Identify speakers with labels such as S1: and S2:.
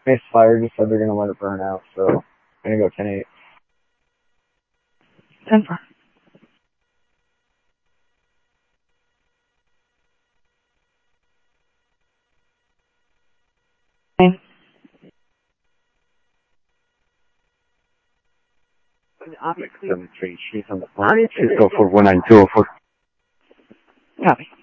S1: Base Fire just said they're gonna let it burn out, so I'm gonna go 10-8.
S2: 10-4.
S1: Obviously, 7-3. She's on the front. She's go for 19204.
S2: Copy.